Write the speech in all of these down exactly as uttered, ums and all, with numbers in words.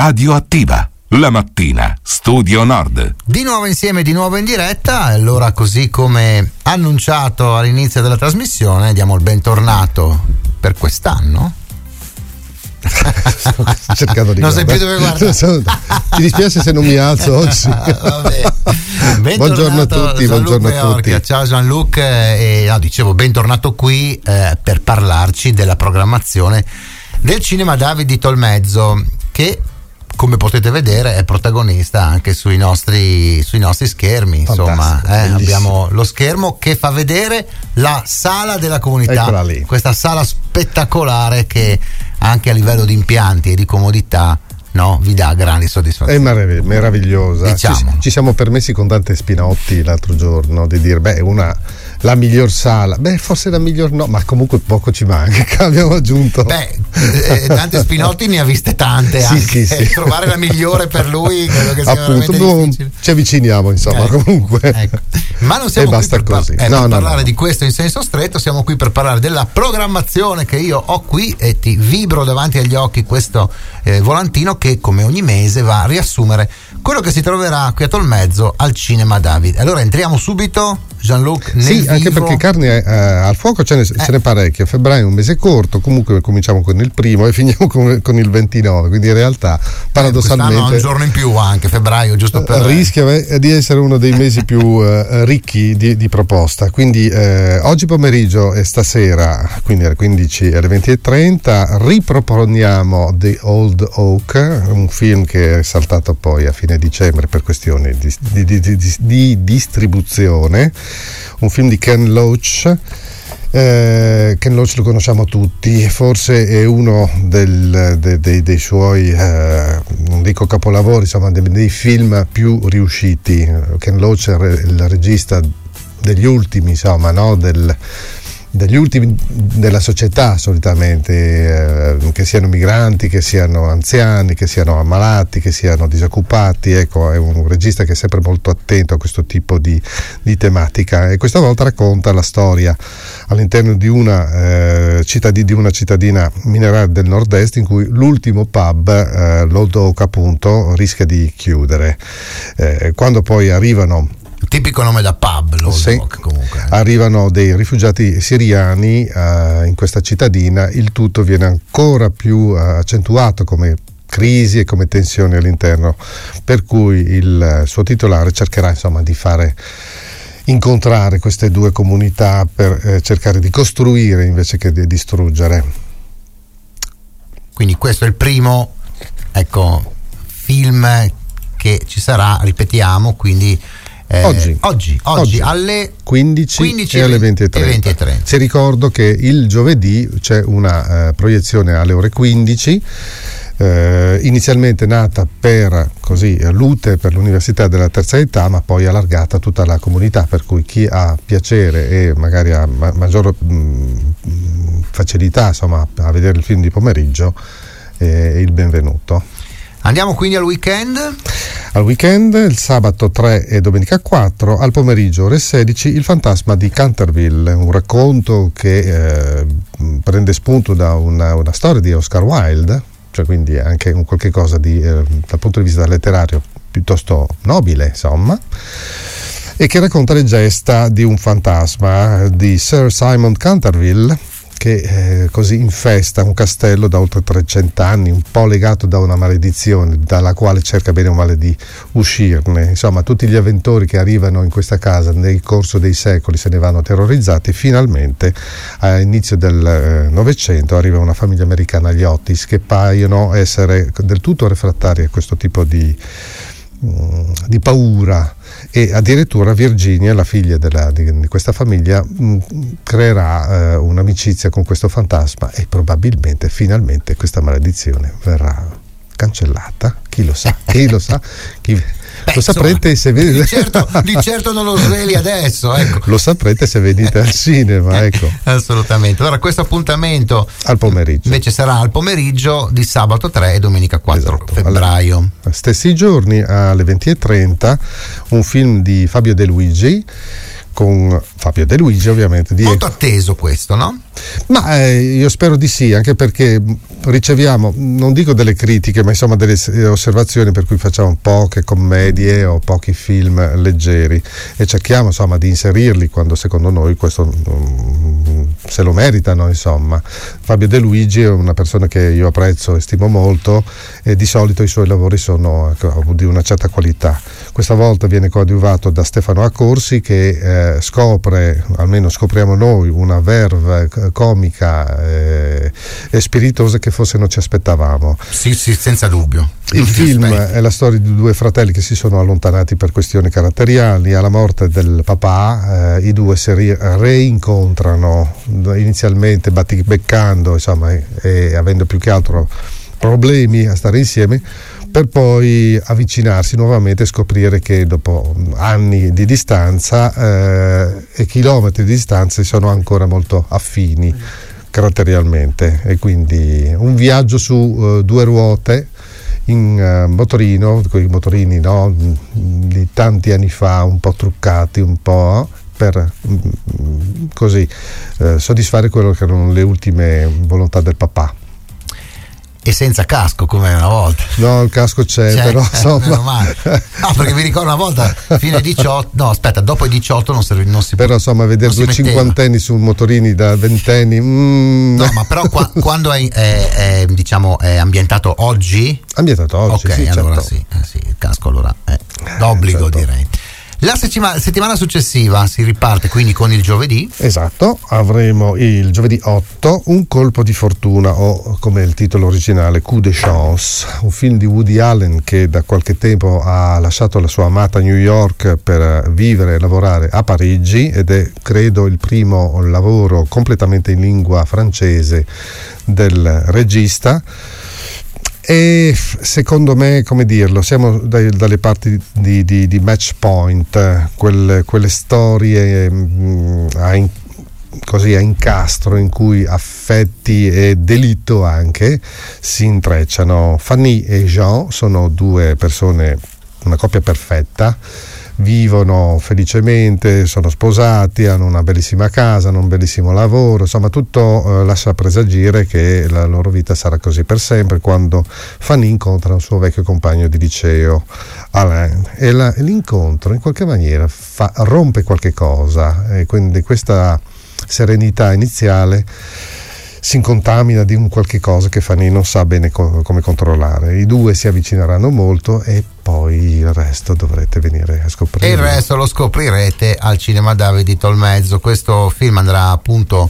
Radioattiva. La mattina, Studio Nord. Di nuovo insieme, di nuovo in diretta. Allora, così come annunciato all'inizio della trasmissione, diamo il bentornato per quest'anno. Sto cercando di non sai più dove guardare. Ti dispiace se non mi alzo oggi. Buongiorno a tutti, buongiorno a tutti. Ciao Jean-Luc, e no, dicevo bentornato qui eh, per parlarci della programmazione del Cinema David di Tolmezzo, che come potete vedere è protagonista anche sui nostri sui nostri schermi. Insomma, eh, abbiamo lo schermo che fa vedere la sala della comunità, questa sala spettacolare che anche a livello di impianti e di comodità, no, vi dà grandi soddisfazioni. È merav- meravigliosa. Diciamo. Ci, ci siamo permessi con Dante Spinotti l'altro giorno di dire, beh, una la miglior sala, beh, forse la miglior no, ma comunque poco ci manca. Abbiamo aggiunto. Beh, eh, Dante Spinotti ne ha viste tante, sì, anche. Sì, sì. Trovare la migliore per lui credo che sia appunto, veramente difficile. Ci avviciniamo, insomma, ecco, comunque. Ecco. Ma non siamo e qui basta per, così. par- eh, no, per no, parlare no. di questo in senso stretto, siamo qui per parlare della programmazione che io ho qui e ti vibro davanti agli occhi questo eh, volantino che come ogni mese va a riassumere quello che si troverà qui a Tolmezzo al Cinema David. Allora entriamo subito, Jean-Luc, nel sì, vivo. Anche perché carne eh, al fuoco ce ne, eh. ce n'è parecchio. Febbraio è un mese corto, comunque cominciamo con il primo e finiamo con, con il ventinove, quindi in realtà paradossalmente eh, un giorno in più anche febbraio, giusto per rischia di essere uno dei mesi più eh, ricchi di, di proposta. Quindi eh, oggi pomeriggio e stasera, quindi alle quindici e alle venti e trenta, riproponiamo The Old Oak, un film che è saltato poi a fine dicembre per questioni di, di, di, di, di distribuzione, un film di Ken Loach. Eh, Ken Loach lo conosciamo tutti, forse è uno del, de, de, dei suoi eh, non dico capolavori, insomma dei, dei film più riusciti. Ken Loach è il regista degli ultimi, insomma, no? Del, degli ultimi della società solitamente, eh, che siano migranti, che siano anziani, che siano ammalati, che siano disoccupati. Ecco, è un regista che è sempre molto attento a questo tipo di, di tematica, e questa volta racconta la storia all'interno di una, eh, cittadina, di una cittadina mineraria del nord-est in cui l'ultimo pub, eh, l'Old Oak appunto, rischia di chiudere. Eh, quando poi arrivano tipico nome da pub, lo sì, Oak, comunque. Arrivano dei rifugiati siriani uh, in questa cittadina, il tutto viene ancora più uh, accentuato come crisi e come tensioni all'interno, per cui il suo titolare cercherà, insomma, di fare incontrare queste due comunità per eh, cercare di costruire invece che di distruggere. Quindi questo è il primo, ecco, film che ci sarà, ripetiamo, quindi Eh, oggi, oggi, oggi, oggi alle quindici, quindici e alle venti e trenta. Ci ricordo che il giovedì c'è una eh, proiezione alle ore quindici, eh, inizialmente nata per così l'U T E, per l'Università della Terza Età, ma poi allargata a tutta la comunità, per cui chi ha piacere e magari ha ma- maggior mh, facilità, insomma, a vedere il film di pomeriggio è il benvenuto. Andiamo quindi al weekend? Al weekend, il sabato tre e domenica quattro, al pomeriggio ore sedici, Il fantasma di Canterville, un racconto che eh, prende spunto da una, una storia di Oscar Wilde, cioè quindi anche un qualche cosa di, eh, dal punto di vista letterario piuttosto nobile, insomma, e che racconta le gesta di un fantasma di Sir Simon Canterville, che eh, così infesta un castello da oltre trecento anni, un po' legato da una maledizione dalla quale cerca bene o male di uscirne. Insomma, tutti gli avventori che arrivano in questa casa nel corso dei secoli se ne vanno terrorizzati. Finalmente all'inizio del Novecento arriva una famiglia americana, gli Otis, che paiono essere del tutto refrattari a questo tipo di di paura, e addirittura Virginia, la figlia della, di, di questa famiglia, mh, creerà eh, un'amicizia con questo fantasma, e probabilmente finalmente questa maledizione verrà cancellata. Chi lo sa? Chi lo sa? Chi... Beh, lo saprete insomma, se venite. Di certo, di certo non lo sveli adesso, ecco. Lo saprete se venite al cinema, ecco. Assolutamente. Allora, questo appuntamento al pomeriggio invece sarà al pomeriggio di sabato tre e domenica quattro esatto, febbraio. Allora, stessi giorni alle venti e trenta, un film di Fabio De Luigi con Fabio De Luigi, ovviamente. Di Molto atteso questo, no? Ma eh, io spero di sì, anche perché riceviamo, non dico delle critiche, ma insomma delle osservazioni per cui facciamo poche commedie o pochi film leggeri e cerchiamo insomma di inserirli quando secondo noi questo um, se lo meritano, insomma. Fabio De Luigi è una persona che io apprezzo e stimo molto e di solito i suoi lavori sono ecco, di una certa qualità. Questa volta viene coadiuvato da Stefano Accorsi che eh, scopre, almeno scopriamo noi, una verve comica eh, e spiritosa che forse non ci aspettavamo. Sì, sì, senza dubbio. Il film è la storia di due fratelli che si sono allontanati per questioni caratteriali. Alla morte del papà eh, i due si ri- reincontrano, inizialmente battibeccando insomma, e, e avendo più che altro problemi a stare insieme, per poi avvicinarsi nuovamente e scoprire che dopo anni di distanza eh, e chilometri di distanza sono ancora molto affini caratterialmente, e quindi un viaggio su uh, due ruote in uh, motorino, quei motorini no, di tanti anni fa, un po' truccati, un po' per mm, così uh, soddisfare quello che erano le ultime volontà del papà. E senza casco come una volta. No, il casco c'è, c'è però insomma. Meno male. No, perché mi ricordo una volta fine diciotto, no aspetta, dopo i diciotto non si, non si però insomma vedere due cinquantenni su motorini da ventenni mm. No, ma però qua, quando è, è, è diciamo è ambientato oggi ambientato oggi ok, sì, allora certo. sì, eh, sì, il casco allora è d'obbligo, certo. Direi. La settimana, settimana successiva si riparte quindi con il giovedì. Esatto, avremo il giovedì otto Un colpo di fortuna, o come il titolo originale Coup de chance, un film di Woody Allen che da qualche tempo ha lasciato la sua amata New York per vivere e lavorare a Parigi, ed è credo il primo lavoro completamente in lingua francese del regista. E secondo me, come dirlo, siamo dai, dalle parti di, di, di Match Point, quelle, quelle storie mh, a, in, così, a incastro in cui affetti e delitto anche si intrecciano. Fanny e Jean sono due persone, una coppia perfetta, vivono felicemente, sono sposati, hanno una bellissima casa, hanno un bellissimo lavoro, insomma tutto eh, lascia presagire che la loro vita sarà così per sempre, quando Fanny incontra un suo vecchio compagno di liceo, Alain, e, la, e l'incontro in qualche maniera fa, rompe qualche cosa, e quindi questa serenità iniziale si incontamina di un qualche cosa che Fanny non sa bene co- come controllare. I due si avvicineranno molto e poi il resto dovrete venire a scoprire. E il resto lo scoprirete al Cinema David di Tolmezzo. Questo film andrà appunto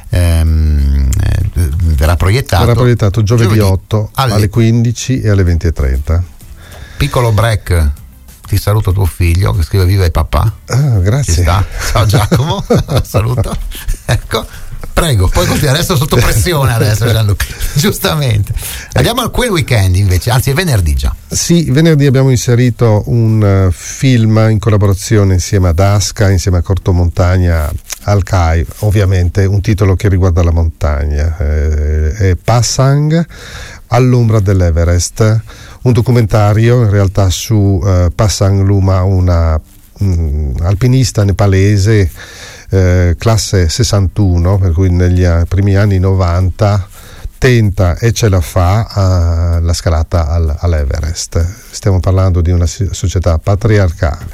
ehm, eh, verrà proiettato verrà proiettato giovedì, giovedì otto alle... alle quindici e alle venti e trenta. Piccolo break. Ti saluto tuo figlio che scrive viva il papà. Ah, grazie. Ci sta. Ciao Giacomo. Saluto. Ecco. Prego, poi adesso sotto pressione adesso Gianluca, giustamente. Andiamo al quel weekend invece, anzi è venerdì già. Sì, venerdì abbiamo inserito un uh, film in collaborazione insieme ad Asca, insieme a Cortomontagna al C A I, ovviamente un titolo che riguarda la montagna, eh, è Pasang all'ombra dell'Everest, un documentario in realtà su uh, Pasang Luma, una mh, alpinista nepalese Eh, classe sessantuno, per cui negli primi anni novanta tenta e ce la fa uh, la scalata al, all'Everest. Stiamo parlando di una società patriarcale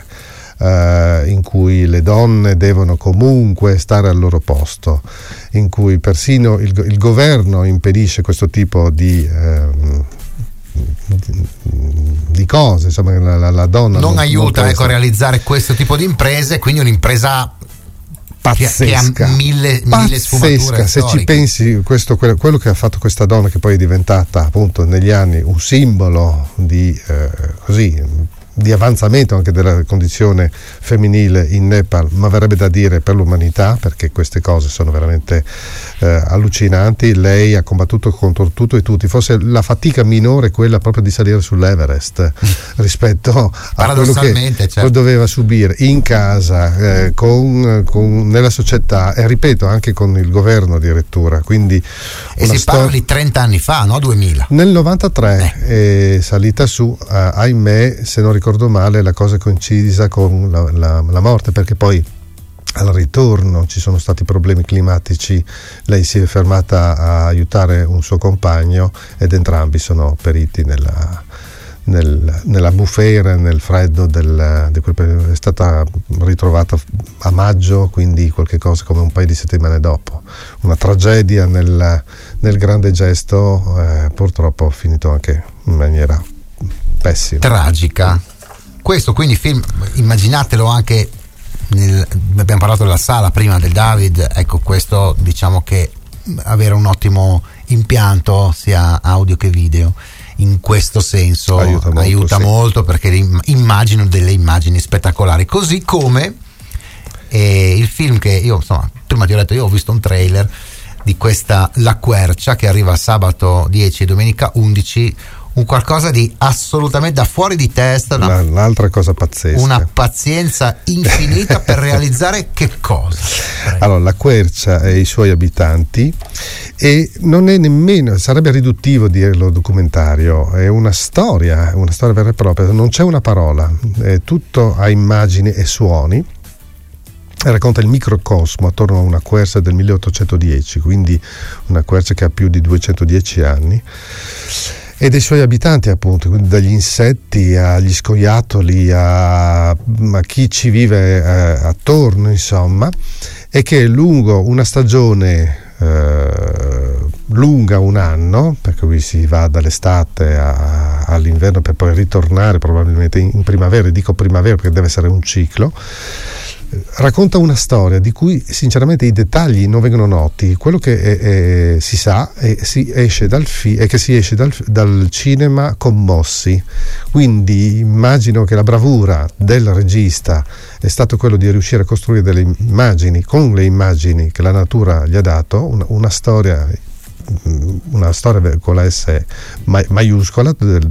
uh, in cui le donne devono comunque stare al loro posto, in cui persino il, il governo impedisce questo tipo di uh, di cose, insomma la, la, la donna non, non aiuta non ecco, a realizzare questo tipo di imprese, quindi un'impresa pazzesca, che ha mille, mille pazzesca. sfumature Se storiche. ci pensi, questo, quello, quello che ha fatto questa donna, che poi è diventata appunto negli anni un simbolo di eh, così di avanzamento anche della condizione femminile in Nepal, ma verrebbe da dire per l'umanità, perché queste cose sono veramente eh, allucinanti. Lei ha combattuto contro tutto e tutti, forse la fatica minore è quella proprio di salire sull'Everest rispetto a quello che certo. doveva subire in casa, eh, con, con, nella società e ripeto anche con il governo addirittura. Quindi e si parla di trenta anni fa, no? duemila Nel novantatré eh. è salita su, eh, ahimè, se non ricordo male, la cosa coincisa con la, la, la morte, perché poi al ritorno ci sono stati problemi climatici, lei si è fermata a aiutare un suo compagno ed entrambi sono periti nella, nel, nella bufera, nel freddo del, di quel periodo. È stata ritrovata a maggio, quindi qualche cosa come un paio di settimane dopo. Una tragedia nel, nel grande gesto, eh, purtroppo finito anche in maniera pessima. Tragica. Questo quindi film, immaginatelo anche nel, abbiamo parlato della sala prima del David, ecco, questo diciamo che avere un ottimo impianto sia audio che video in questo senso aiuta molto, aiuta sì. molto, perché immagino delle immagini spettacolari, così come eh, il film che io, insomma, prima ti ho detto, io ho visto un trailer di questa La Quercia che arriva sabato dieci e domenica undici, un qualcosa di assolutamente da fuori di testa, una, un'altra cosa pazzesca, una pazienza infinita per realizzare che cosa? Allora, La Quercia e i suoi abitanti, e non è nemmeno, sarebbe riduttivo dirlo documentario, è una storia, una storia vera e propria, non c'è una parola, è tutto a immagini e suoni. Racconta il microcosmo attorno a una quercia del milleottocentodieci, quindi una quercia che ha più di duecentodieci anni, e dei suoi abitanti, appunto, quindi dagli insetti agli scoiattoli a, a chi ci vive eh, attorno, insomma, e che lungo una stagione eh, lunga un anno, perché qui si va dall'estate a, all'inverno per poi ritornare probabilmente in, in primavera, dico primavera perché deve essere un ciclo, racconta una storia di cui sinceramente i dettagli non vengono noti. Quello che è, è, si sa è, si esce dal fi- è che si esce dal, dal cinema commossi, quindi immagino che la bravura del regista è stato quello di riuscire a costruire delle immagini, con le immagini che la natura gli ha dato, una, una storia una storia con la S maiuscola,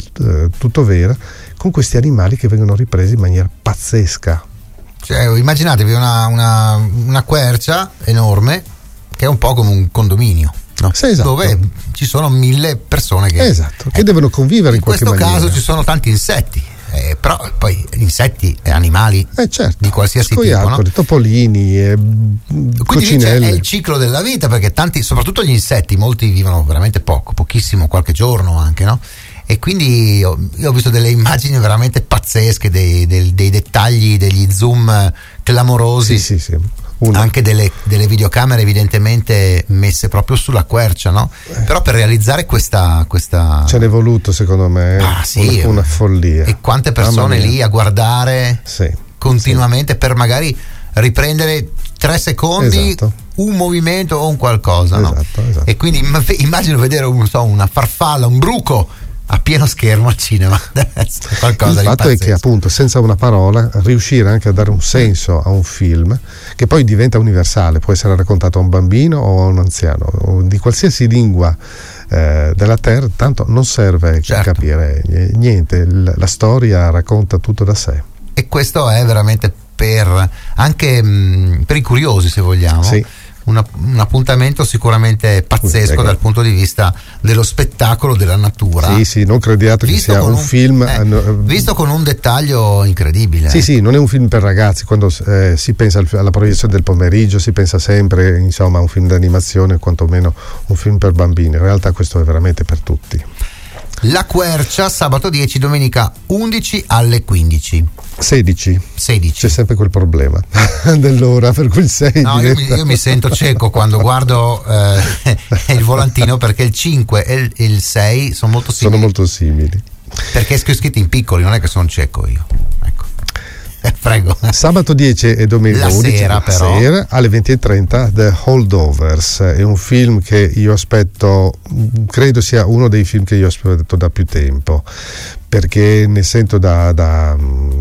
tutto vera, con questi animali che vengono ripresi in maniera pazzesca. Cioè, immaginatevi una, una, una quercia enorme che è un po' come un condominio, no? Sì, esatto. Dove ci sono mille persone che, esatto, che eh, devono convivere in, in qualche maniera. In questo caso ci sono tanti insetti, eh, però poi insetti e animali eh certo, di qualsiasi scoiattoli, tipo, no? topolini e coccinelle. È il ciclo della vita, perché tanti, soprattutto gli insetti, molti vivono veramente poco, pochissimo, qualche giorno anche, no? E quindi io, io ho visto delle immagini veramente pazzesche, dei, dei, dei dettagli, degli zoom clamorosi, sì, sì, sì. Una. Anche delle, delle videocamere evidentemente messe proprio sulla quercia, no? Eh. Però per realizzare questa, questa... ce n'è voluto, secondo me, ah, sì, una, una follia. E quante persone lì a guardare sì, continuamente sì. per magari riprendere tre secondi, esatto. un movimento o un qualcosa, esatto, no? Esatto. E quindi immagino vedere un, so, una farfalla, un bruco a pieno schermo al cinema. Qualcosa il di fatto pazzesco. è che appunto senza una parola riuscire anche a dare un senso a un film che poi diventa universale, può essere raccontato a un bambino o a un anziano o di qualsiasi lingua eh, della terra, tanto non serve certo. capire niente, la storia racconta tutto da sé. E questo è veramente per anche mh, per i curiosi, se vogliamo, sì. Una, un appuntamento sicuramente pazzesco ecco. dal punto di vista dello spettacolo, della natura. Sì, sì, non crediate che sia un, un film eh, visto con un dettaglio incredibile. Sì, sì, non è un film per ragazzi. Quando eh, si pensa alla proiezione del pomeriggio si pensa sempre, insomma, a un film d'animazione, quantomeno un film per bambini. In realtà questo è veramente per tutti. La Quercia, sabato dieci, domenica undici alle quindici. sedici. sedici. C'è sempre quel problema dell'ora, per cui il sei. No, io mi, io mi sento cieco quando guardo eh, il volantino, perché il cinque e il, il sei sono molto simili. Sono molto simili. Perché sono scritti in piccoli, non è che sono cieco io. Ecco. Eh, prego. Sabato dieci e domenica la undici sera, però. Sera alle venti e trenta The Holdovers. È un film che io aspetto, credo sia uno dei film che io aspetto da più tempo, perché ne sento da, da,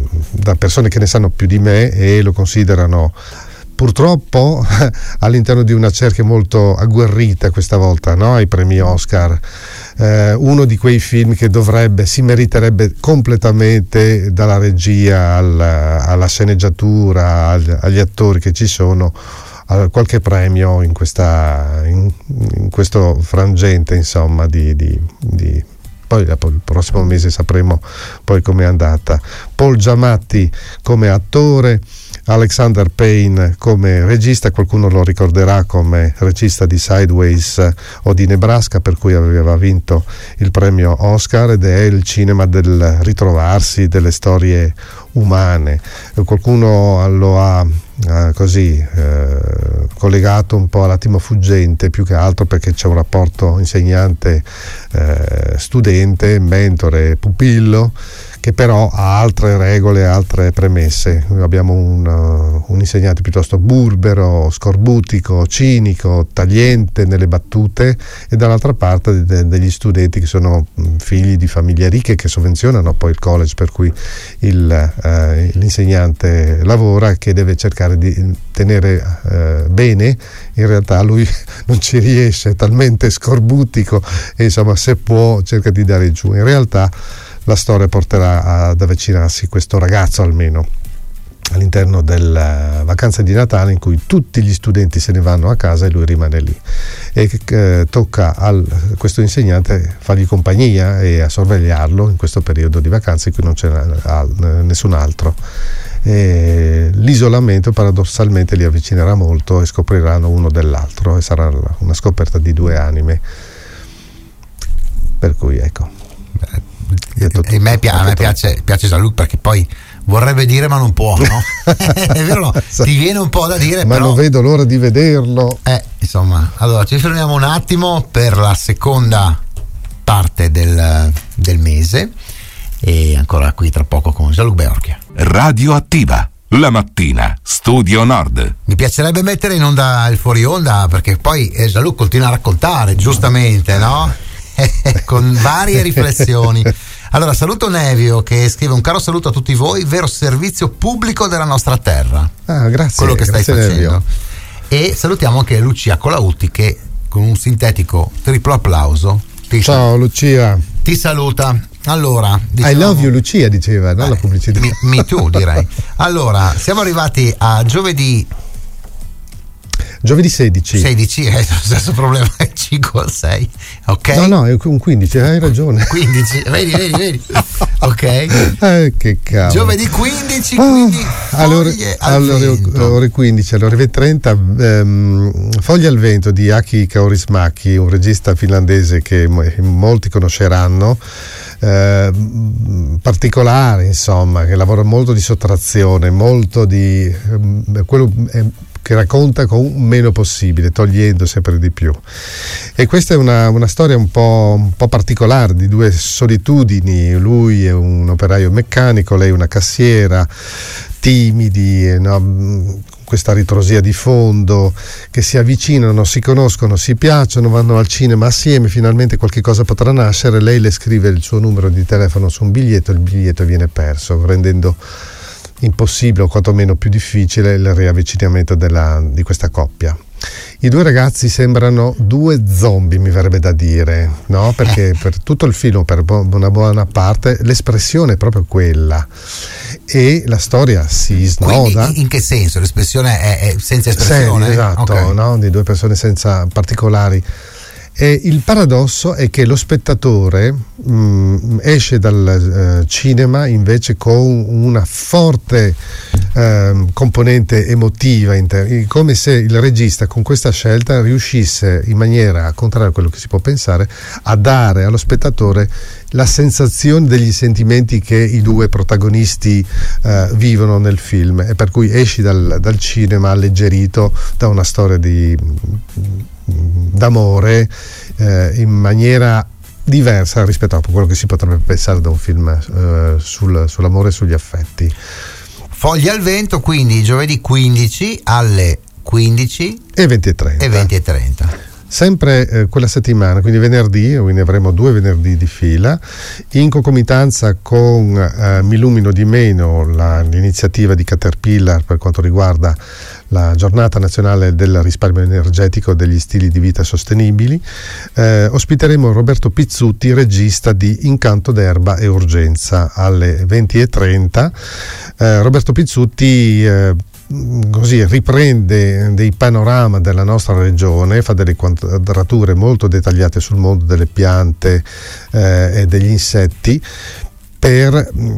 da persone che ne sanno più di me e lo considerano purtroppo all'interno di una cerchia molto agguerrita questa volta, no? Ai premi Oscar, eh, uno di quei film che dovrebbe, si meriterebbe completamente, dalla regia alla, alla sceneggiatura, agli, agli attori che ci sono, qualche premio in, questa, in, in questo frangente, insomma, di, di, di poi il prossimo mese sapremo poi com'è andata. Paul Giamatti come attore, Alexander Payne come regista, qualcuno lo ricorderà come regista di Sideways o di Nebraska, per cui aveva vinto il premio Oscar, ed è il cinema del ritrovarsi, delle storie umane. Qualcuno lo ha eh, così eh, collegato un po' all'attimo fuggente, più che altro perché c'è un rapporto insegnante eh, studente, mentore, pupillo, che però ha altre regole, altre premesse. Abbiamo un, uh, un insegnante piuttosto burbero, scorbutico, cinico, tagliente nelle battute, e dall'altra parte de- degli studenti che sono mh, figli di famiglie ricche che sovvenzionano poi il college, per cui il, uh, l'insegnante lavora, che deve cercare di tenere uh, bene. In realtà lui non ci riesce, è talmente scorbutico, e insomma, se può cerca di dare giù. In realtà la storia porterà ad avvicinarsi questo ragazzo, almeno all'interno della vacanza di Natale, in cui tutti gli studenti se ne vanno a casa e lui rimane lì, e eh, tocca a questo insegnante fargli compagnia e a sorvegliarlo in questo periodo di vacanze in cui non c'è nessun altro. E l'isolamento paradossalmente li avvicinerà molto, e scopriranno uno dell'altro, e sarà una scoperta di due anime, per cui ecco. E me, pia- a me piace, piace Jean-Luc, perché poi vorrebbe dire ma non può, no? È vero, no? Ti viene un po' da dire, ma però non vedo l'ora di vederlo. Eh, insomma, allora ci fermiamo un attimo per la seconda parte del, del mese, e ancora qui tra poco con Jean-Luc Beorchia. Radioattiva, la mattina, Studio Nord. Mi piacerebbe mettere in onda il fuori onda, perché poi eh, Jean-Luc continua a raccontare, giustamente, no? Con varie riflessioni. Allora saluto Nevio, che scrive: un caro saluto a tutti voi, vero servizio pubblico della nostra terra. Ah, grazie. Quello che stai grazie facendo. Nevio. E salutiamo anche Lucia Colautti, che con un sintetico triplo applauso ti, ciao Lucia, ti saluta. Allora, diciamo, I love you Lucia, diceva, no? Eh, la pubblicità. Me, me too, direi. Allora, siamo arrivati a giovedì Giovedì sedici. sedici, è lo stesso problema, è cinque o sei, ok? No, no, è un quindici, hai ragione. quindici, vedi, vedi, vedi. Ok. Eh, che cavolo. Giovedì quindici, quindi oh, allora, foglie al allora, vento. ore quindici, alle ore trenta, ehm, Foglie al vento di Aki Kaurismäki, un regista finlandese che molti conosceranno. Eh, particolare, insomma, che lavora molto di sottrazione, molto di eh, quello eh, che racconta con meno possibile, togliendo sempre di più. E questa è una, una storia un po', un po' particolare, di due solitudini. Lui è un operaio meccanico, lei una cassiera, timidi, no? Questa ritrosia di fondo, che si avvicinano, si conoscono, si piacciono, vanno al cinema assieme, finalmente qualche cosa potrà nascere. Lei le scrive il suo numero di telefono su un biglietto, il biglietto viene perso, rendendo impossibile, o quantomeno più difficile, il riavvicinamento della, di questa coppia. I due ragazzi sembrano due zombie, mi verrebbe da dire, no? Perché per tutto il film, per una buona parte, l'espressione è proprio quella, e la storia si snoda. Quindi in che senso? L'espressione è, è senza espressione? Serie, esatto, okay. No? Di due persone senza particolari. E il paradosso è che lo spettatore mh, esce dal uh, cinema invece con una forte uh, componente emotiva, inter- come se il regista con questa scelta riuscisse, in maniera contraria a quello che si può pensare, a dare allo spettatore la sensazione degli sentimenti che i due protagonisti uh, vivono nel film, e per cui esci dal, dal cinema alleggerito da una storia di d'amore eh, in maniera diversa rispetto a quello che si potrebbe pensare da un film eh, sul, sull'amore e sugli affetti. Foglie al vento, quindi giovedì quindici alle quindici e venti e trenta. E venti e trenta. Sempre eh, quella settimana, quindi venerdì, quindi avremo due venerdì di fila, in concomitanza con eh, Mi illumino di meno, la, l'iniziativa di Caterpillar per quanto riguarda la giornata nazionale del risparmio energetico e degli stili di vita sostenibili. Eh, ospiteremo Roberto Pizzuti, regista di Incanto d'erba e urgenza, alle venti e trenta. Eh, Roberto Pizzuti eh, così riprende dei panorama della nostra regione, fa delle quadrature molto dettagliate sul mondo delle piante eh, e degli insetti, per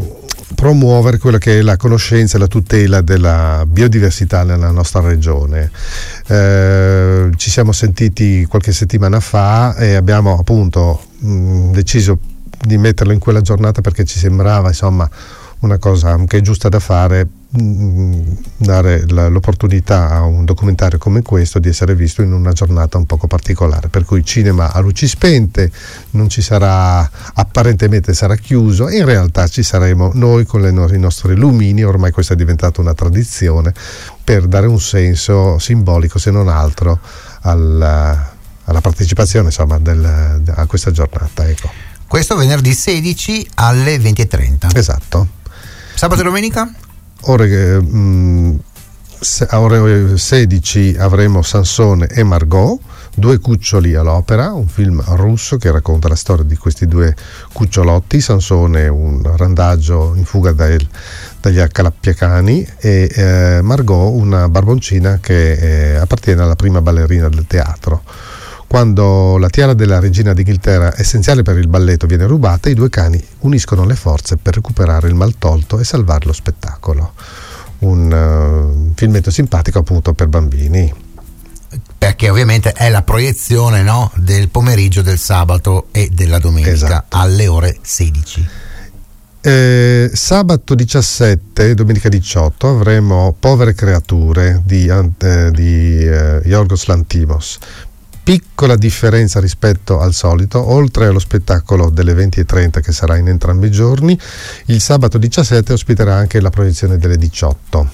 promuovere quella che è la conoscenza e la tutela della biodiversità nella nostra regione. Eh, ci siamo sentiti qualche settimana fa e abbiamo appunto mh, deciso di metterlo in quella giornata perché ci sembrava insomma una cosa anche giusta da fare, dare l'opportunità a un documentario come questo di essere visto in una giornata un poco particolare, per cui cinema a luci spente, non ci sarà, apparentemente sarà chiuso, in realtà ci saremo noi con le no- i nostri lumini, ormai questa è diventata una tradizione, per dare un senso simbolico se non altro alla, alla partecipazione insomma del, a questa giornata, ecco. Questo venerdì sedici alle venti e trenta. Esatto. Sabato e domenica? Ore, mh, se, a ore sedici avremo Sansone e Margot, due cuccioli all'opera, un film russo che racconta la storia di questi due cucciolotti. Sansone è un randaggio in fuga dai, dagli accalappiacani e eh, Margot una barboncina che eh, appartiene alla prima ballerina del teatro. Quando la tiara della regina d'Inghilterra, essenziale per il balletto, viene rubata, i due cani uniscono le forze per recuperare il maltolto e salvare lo spettacolo. Un uh, filmetto simpatico appunto per bambini. Perché ovviamente è la proiezione, no, del pomeriggio del sabato e della domenica, esatto, alle ore sedici. Eh, sabato diciassette, domenica diciotto avremo Povere creature di, eh, di eh, Yorgos Lanthimos. Piccola differenza rispetto al solito: oltre allo spettacolo delle venti e trenta che sarà in entrambi i giorni, il sabato diciassette ospiterà anche la proiezione delle diciotto.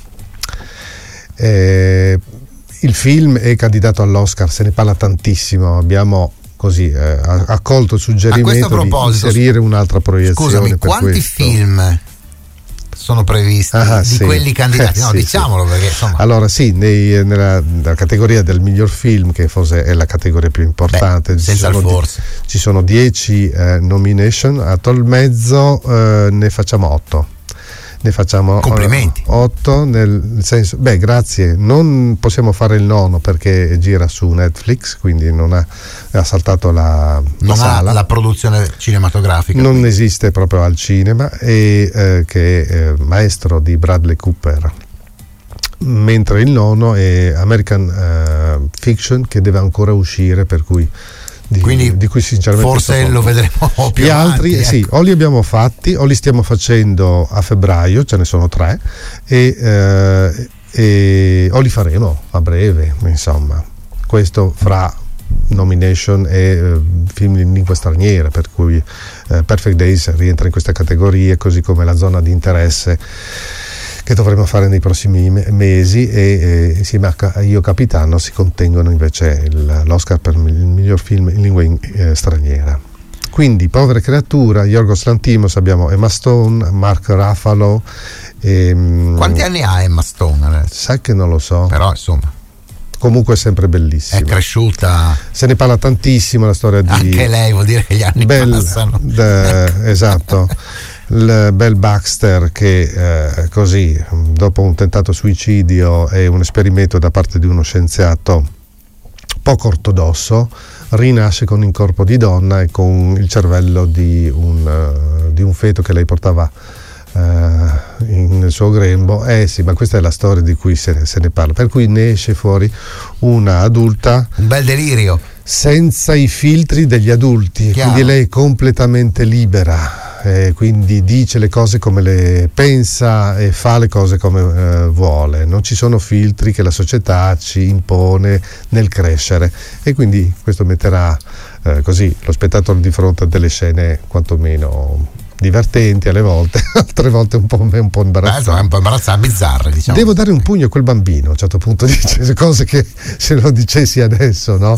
Eh, il film è candidato all'Oscar, se ne parla tantissimo, abbiamo così eh, accolto il suggerimento di inserire un'altra proiezione. Scusami, per quanti questo. film sono previsti ah, di sì. quelli candidati? No, sì, diciamolo, sì. Perché insomma. Allora sì, nei, nella, nella categoria del miglior film, che forse è la categoria più importante, Beh, senza il forse. Di, ci sono dieci eh, nomination, a tol mezzo eh, ne facciamo otto. Ne facciamo complimenti. otto nel senso, beh, grazie, non possiamo fare il nono perché gira su Netflix, quindi non ha, ha saltato la, non la ha sala. la produzione cinematografica, non quindi. esiste proprio al cinema, e eh, che è eh, maestro di Bradley Cooper, mentre il nono è American uh, Fiction, che deve ancora uscire, per cui Di, quindi di cui sinceramente forse lo vedremo più gli avanti, altri ecco. Sì, o li abbiamo fatti o li stiamo facendo a febbraio, ce ne sono tre, e, eh, e o li faremo a breve, insomma, questo fra nomination e eh, film in lingua straniera, per cui eh, Perfect Days rientra in questa categoria, così come La zona di interesse, che dovremo fare nei prossimi mesi, e eh, insieme a Io Capitano si contengono invece il, l'Oscar per il miglior film in lingua in, eh, straniera. Quindi Povere creatura, Yorgos Lanthimos, abbiamo Emma Stone, Mark Ruffalo. E, quanti anni ha Emma Stone adesso? Sai che non lo so, però insomma comunque è sempre bellissima, è cresciuta, se ne parla tantissimo, la storia di anche lei, vuol dire che gli anni Bell, passano. De, esatto. Il Bell Baxter, che eh, così dopo un tentato suicidio e un esperimento da parte di uno scienziato poco ortodosso, rinasce con il corpo di donna e con il cervello di un, uh, di un feto che lei portava uh, in, nel suo grembo. Eh sì, ma questa è la storia di cui se, se ne parla, per cui ne esce fuori una adulta, un bel delirio, senza i filtri degli adulti. Chiaro. Quindi lei è completamente libera, eh, quindi dice le cose come le pensa e fa le cose come eh, vuole, non ci sono filtri che la società ci impone nel crescere, e quindi questo metterà eh, così lo spettatore di fronte a delle scene quantomeno divertenti alle volte, altre volte un po', un po' imbarazzanti, Beh, un po' imbarazzanti, bizzarre, diciamo. Devo dare un pugno a quel bambino, a un certo punto dice cose che se lo dicessi adesso, no?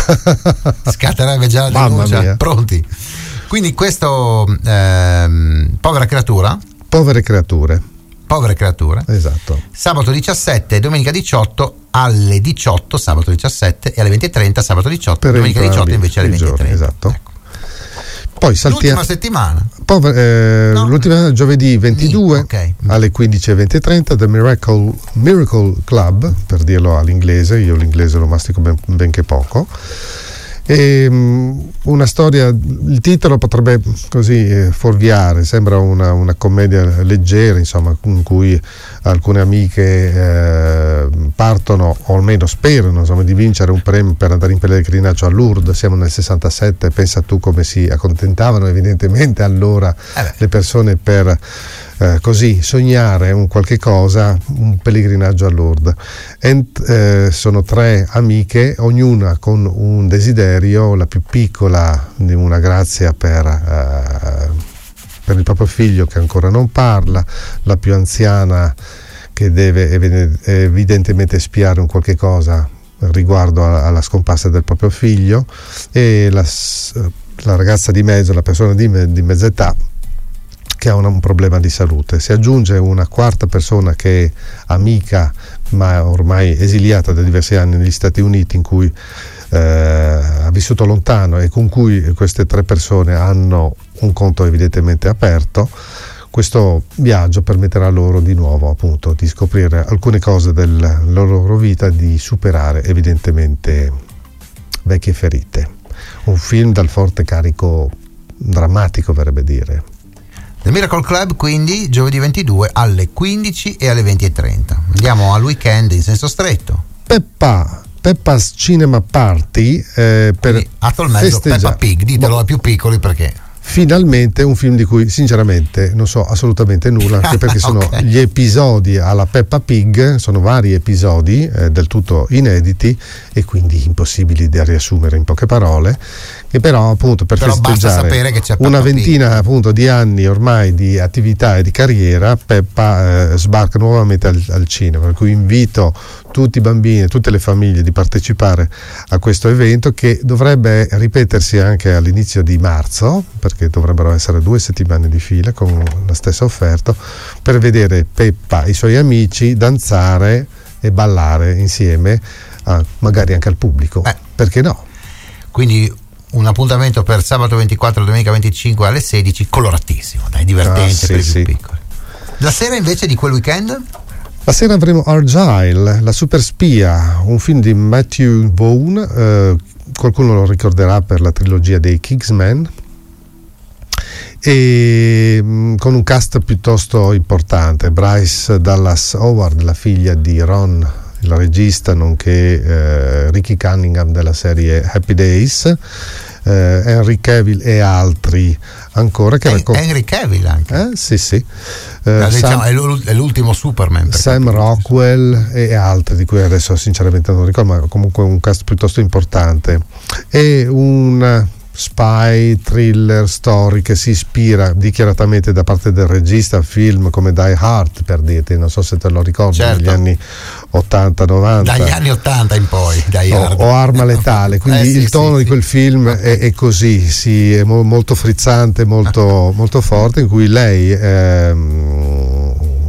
Scatterebbe già la denuncia. Pronti? Quindi questo ehm, Povera creatura? Povere creature. Povere creature. Esatto. Sabato diciassette, domenica diciotto alle diciotto, sabato diciassette, e alle venti e trenta, sabato diciotto, per domenica diciotto invece alle venti e trenta. Esatto. Ecco. Poi saltiamo. L'ultima settimana. Povere, eh, no. L'ultima giovedì ventidue, okay. alle quindici e venti e trenta, The Miracle, Miracle Club, per dirlo all'inglese, io l'inglese lo mastico ben, benché poco. E, um, una storia, il titolo potrebbe così eh, fuorviare, sembra una, una commedia leggera, insomma, in cui alcune amiche eh, partono, o almeno sperano, insomma, di vincere un premio per andare in pellegrinaggio a Lourdes. Siamo nel sessantasette, pensa tu come si accontentavano evidentemente allora eh le persone per Eh, così sognare un qualche cosa, un pellegrinaggio a Lourdes. Ent, eh, sono tre amiche, ognuna con un desiderio, la più piccola di una grazia per, eh, per il proprio figlio che ancora non parla, la più anziana che deve evidentemente spiare un qualche cosa riguardo alla scomparsa del proprio figlio, e la, la ragazza di mezzo, la persona di, me, di mezza età, che ha un, un problema di salute. Si aggiunge una quarta persona che è amica ma ormai esiliata da diversi anni negli Stati Uniti, in cui eh, ha vissuto lontano e con cui queste tre persone hanno un conto evidentemente aperto. Questo viaggio permetterà loro di nuovo appunto di scoprire alcune cose della loro vita, di superare evidentemente vecchie ferite. Un film dal forte carico drammatico, verrebbe dire. The Miracle Club, quindi giovedì ventidue alle quindici e alle venti e trenta. Andiamo al weekend in senso stretto. Peppa Peppa's Cinema Party eh, per a mezzo Peppa Pig, ditelo ai più piccoli, perché finalmente un film di cui sinceramente non so assolutamente nulla, anche perché sono okay. Gli episodi alla Peppa Pig, sono vari episodi eh, del tutto inediti e quindi impossibili da riassumere in poche parole, che però appunto per però festeggiare che c'è una ventina Pig. appunto di anni ormai di attività e di carriera, Peppa eh, sbarca nuovamente al, al cinema, per cui invito tutti i bambini e tutte le famiglie di partecipare a questo evento, che dovrebbe ripetersi anche all'inizio di marzo, perché dovrebbero essere due settimane di fila con la stessa offerta, per vedere Peppa e i suoi amici danzare e ballare insieme, a, magari anche al pubblico, eh. perché no? Quindi un appuntamento per sabato ventiquattro e domenica venticinque alle sedici, coloratissimo, dai, divertente ah, sì, per i più sì. piccoli. La sera invece di quel weekend? La sera avremo Argyle, la super spia, un film di Matthew Vaughn, eh, qualcuno lo ricorderà per la trilogia dei Kingsman, e mh, con un cast piuttosto importante. Bryce Dallas Howard, la figlia di Ron, il regista, nonché eh, Ricky Cunningham della serie Happy Days, eh, Henry Cavill e altri ancora che Hen- raccont- Henry Cavill anche eh, sì sì eh, no, diciamo, Sam, è l'ultimo Superman, Sam Rockwell e altri di cui adesso sinceramente non ricordo, ma comunque un cast piuttosto importante. E un spy thriller story che si ispira dichiaratamente da parte del regista a film come Die Hard, per dirti, non so se te lo ricordi, certo. negli anni ottanta novanta, dagli anni ottanta in poi, Die Hard. O, o Arma letale, quindi eh, sì, il tono sì, di quel sì. film è, è così, sì, è mo- molto frizzante, molto, molto forte, in cui lei ehm,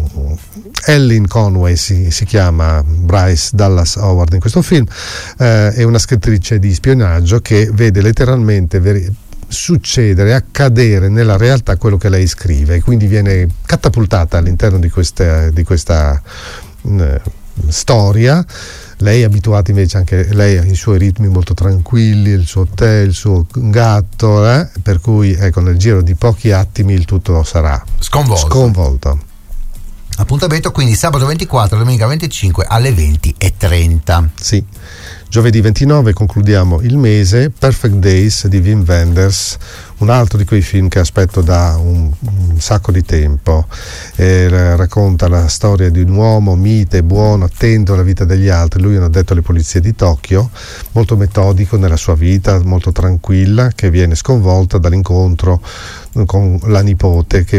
Ellen Conway si, si chiama Bryce Dallas Howard in questo film, eh, è una scrittrice di spionaggio che vede letteralmente veri- succedere, accadere nella realtà quello che lei scrive, e quindi viene catapultata all'interno di questa, di questa mh, storia. Lei è abituata invece, anche lei ha i suoi ritmi molto tranquilli, il suo tè, il suo gatto, eh? per cui ecco, nel giro di pochi attimi il tutto sarà sconvolto. sconvolto. Appuntamento quindi sabato ventiquattro, domenica venticinque alle venti e trenta. Sì. Giovedì ventinove concludiamo il mese, Perfect Days di Wim Wenders, un altro di quei film che aspetto da un, un sacco di tempo. Eh, racconta la storia di un uomo mite, buono, attento alla vita degli altri. Lui è un addetto alle polizie di Tokyo, molto metodico nella sua vita, molto tranquilla, che viene sconvolta dall'incontro con la nipote che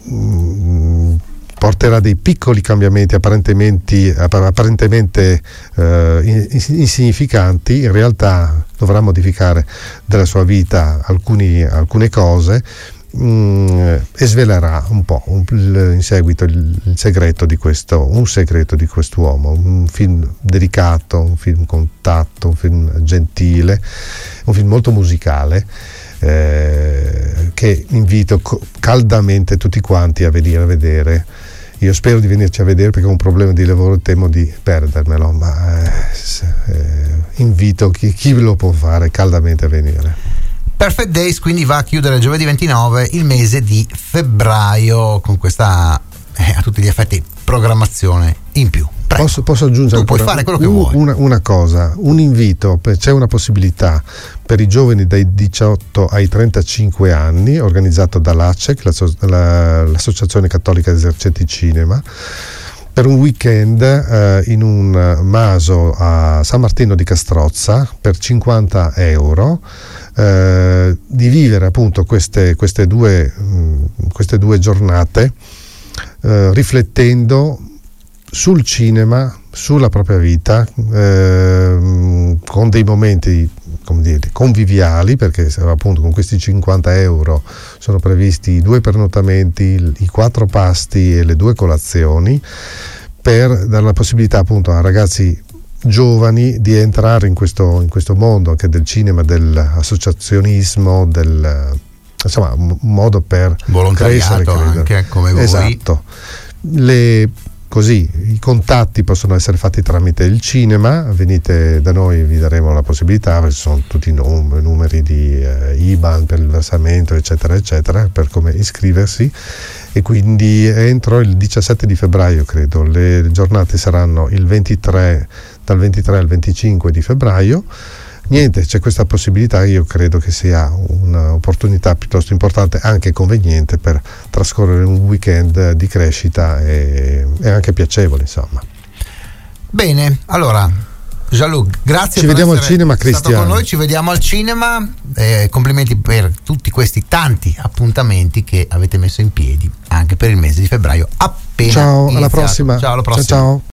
mm, porterà dei piccoli cambiamenti apparentemente, apparentemente eh, insignificanti. In realtà dovrà modificare della sua vita alcuni, alcune cose mh, e svelerà un po' un, in seguito il, il segreto di questo, un segreto di quest'uomo. Un film delicato, un film con tatto, un film gentile, un film molto musicale. Eh, che invito caldamente tutti quanti a venire a vedere io spero di venirci a vedere perché ho un problema di lavoro e temo di perdermelo, ma eh, eh, invito chi, chi lo può fare caldamente a venire. Perfect Days quindi va a chiudere giovedì ventinove il mese di febbraio con questa eh, a tutti gli effetti programmazione in più. Posso, posso aggiungere tu puoi fare quello che un, vuoi. Una, una cosa, un invito, c'è una possibilità per i giovani dai diciotto ai trentacinque anni organizzato dall'A C E C, la, la, l'Associazione Cattolica Esercenti Cinema, per un weekend eh, in un maso a San Martino di Castrozza per cinquanta euro, eh, di vivere appunto queste, queste, due, mh, queste due giornate eh, riflettendo sul cinema, sulla propria vita, eh, con dei momenti, come dire, conviviali, perché appunto con questi cinquanta euro sono previsti due pernottamenti, i quattro pasti e le due colazioni, per dare la possibilità appunto a ragazzi giovani di entrare in questo, in questo mondo anche del cinema, dell'associazionismo, del, insomma un modo per volontariato crescere, anche come voi. Esatto. Le Così i contatti possono essere fatti tramite il cinema, venite da noi, vi daremo la possibilità, ci sono tutti i numeri, numeri di eh, I B A N per il versamento eccetera eccetera, per come iscriversi, e quindi entro il diciassette di febbraio credo, le giornate saranno il ventitré, dal ventitré al venticinque di febbraio. Niente, c'è questa possibilità, io credo che sia un'opportunità piuttosto importante, anche conveniente, per trascorrere un weekend di crescita e, e anche piacevole, insomma. Bene, allora Jean-Luc, grazie. Ci per vediamo al essere cinema, stato Cristiano. con noi, ci vediamo al cinema, eh, complimenti per tutti questi tanti appuntamenti che avete messo in piedi anche per il mese di febbraio appena ciao, iniziato. alla prossima. Ciao, alla prossima. Ciao, ciao.